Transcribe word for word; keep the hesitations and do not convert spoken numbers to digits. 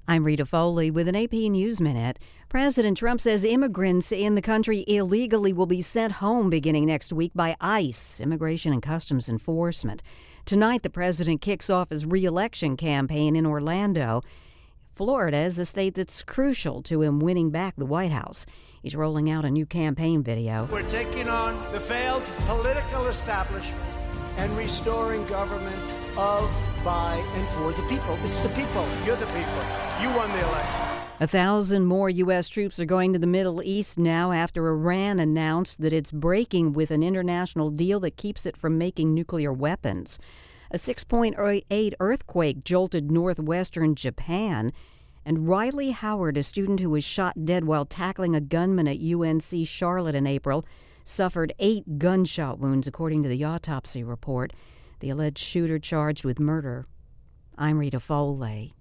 I'm Rita Foley with an A P News Minute. President Trump says immigrants in the country illegally will be sent home beginning next week by ICE, Immigration and Customs Enforcement. Tonight, the president kicks off his re-election campaign in Orlando. Florida is a state that's crucial to him winning back the White House. He's rolling out a new campaign video. We're taking on the failed political establishment and restoring government of, by, and for the people. It's the people. You're the people. You won the election. A thousand more U S troops are going to the Middle East now after Iran announced that it's breaking with an international deal that keeps it from making nuclear weapons. A six point eight earthquake jolted northwestern Japan. And Riley Howard, a student who was shot dead while tackling a gunman at U N C Charlotte in April, suffered eight gunshot wounds, according to the autopsy report. The alleged shooter charged with murder. I'm Rita Foley.